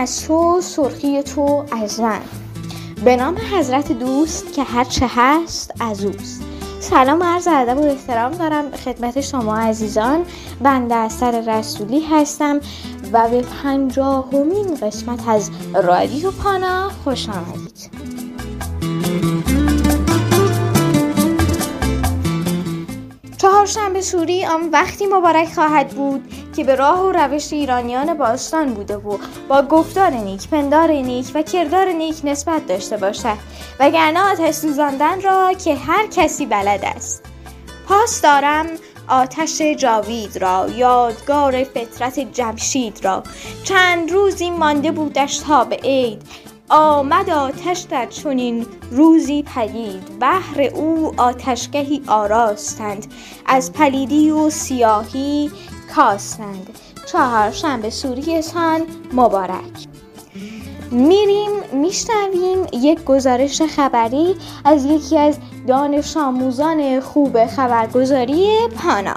از تو، سرخی تو از من. به نام حضرت دوست که هر چه هست از اوست. سلام و عرض ادب و احترام دارم خدمت شما عزیزان. بنده اثر رسولی هستم و به 50مین قسمت از رادیو پانا خوش آمدید. چهارشنبه سوری آن وقتی مبارک خواهد بود که به راه و روش ایرانیان باستان بوده و با گفتار نیک، پندار نیک و کردار نیک نسبت داشته باشد، وگرنه آتش سوزاندن را که هر کسی بلد است. پاس دارم آتش جاوید را، یادگار فطرت جمشید را. چند روزی مانده بودش تا به عید، آمد آتش در چنین روزی پدید. بهر او آتشگهی آراستند، از پلیدی و سیاهی کاستند. چهارشنبه سوریتان مبارک. میشنویم یک گزارش خبری از یکی از دانش آموزان خوب خبرگزاری پانا.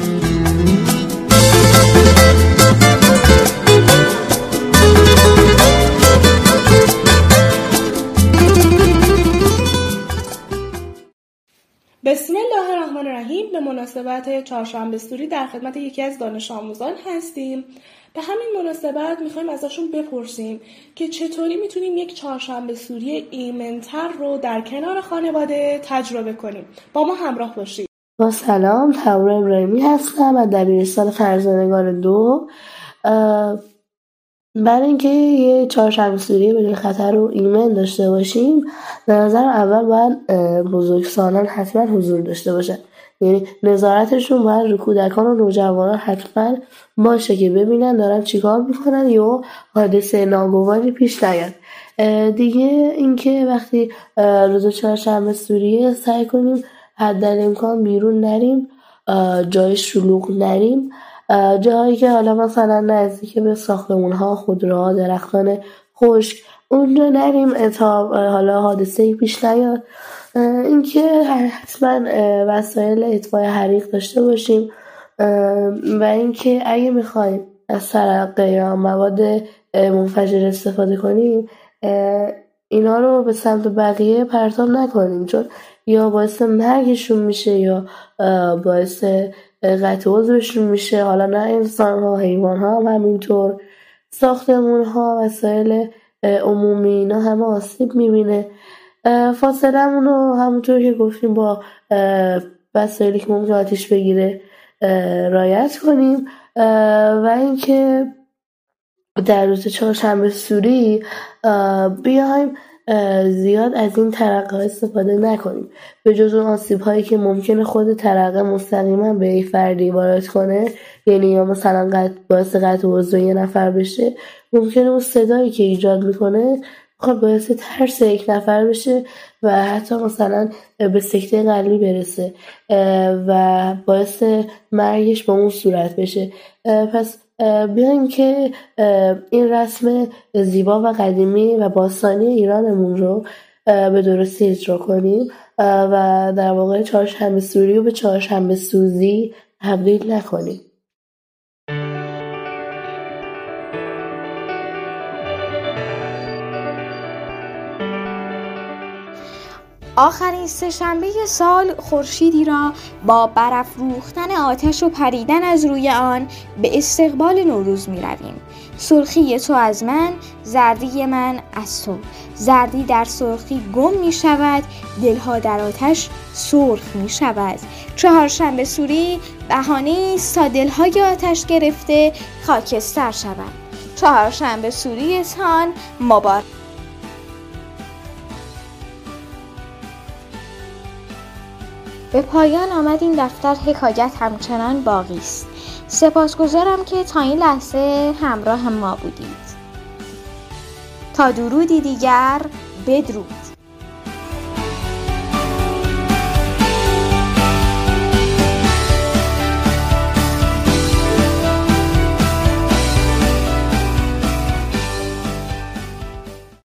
بسم الله الرحمن الرحیم. به مناسبت چهارشنبه سوری در خدمت یکی از دانش آموزان هستیم. به همین مناسبت میخوایم ازشون بپرسیم که چطوری میتونیم یک چهارشنبه سوری ایمن‌تر رو در کنار خانواده تجربه کنیم. با ما همراه باشید. با سلام، تهورا ابراهیمی هستم از دبیرستان فرزانگان 2. برای اینکه یه چهارشنبه سوری بدون خطر و ایمن داشته باشیم، به نظر اول باید بزرگسالان حتما حضور داشته باشن. یعنی نظارتشون باید رو کودکان و نوجوانان حتما باشه که ببینن دارن چیکار میکنن یا حادثه ناگواری پیش نیاد. دیگه اینکه وقتی روز چهارشنبه سوری سعی کنیم حداقل بیرون نریم، جای شلوغ نریم، جایی که حالا مثلا نزدیک به ساختمون‌ها، خودروها، درختان خشک اونجا نریم تا حالا حادثه‌ای پیش نیاد. اینکه حتما وسایل اطفاء حریق داشته باشیم و اینکه اگه می‌خوایم از ترقه یا مواد منفجر استفاده کنیم، اینا رو به سمت بقیه پرتاب نکنیم، چون یا باعث مرگشون میشه یا باعث قطع عضوشون میشه. حالا نه انسان ها، حیوان ها هم همینطور، ساختمون ها، وسایل عمومی، اینا همه آسیب میبینه. فاصله رو همونطور که گفتیم با وسایلی که ممکن آتیش بگیره رعایت کنیم و اینکه در روز چهارشنبه سوری بیایم زیاد از این ترقه ها استفاده نکنیم، به جز اون آسیب هایی که ممکنه خود ترقه مستقیما به یک فردی وارد کنه، یعنی یا مثلا باعث قطع عضو یه نفر بشه، ممکنه اون صدایی که ایجاد میکنه باعث ترس یک نفر بشه و حتی مثلا به سکته قلبی برسه و باعث مرگش به اون صورت بشه. پس بیایم که این رسم زیبا و قدیمی و باستانی ایرانمون رو به درستی اجرا کنیم و در واقع چهارشنبه سوری رو به چهارشنبه سوزی تبدیل نکنیم. آخرین سه‌شنبه سال خورشیدی را با برافروختن آتش و پریدن از روی آن به استقبال نوروز می رویم. سرخی تو از من، زردی من از تو. زردی در سرخی گم می شود، دلها در آتش سرخ می شود. چهارشنبه سوری بهانه است تا دلهای آتش گرفته خاکستر شود. چهارشنبه سوریتان مبارک. به پایان آمد این دفتر حکایت همچنان باقی است. سپاسگزارم که تا این لحظه همراه ما بودید. تا درودی دیگر، بدرود.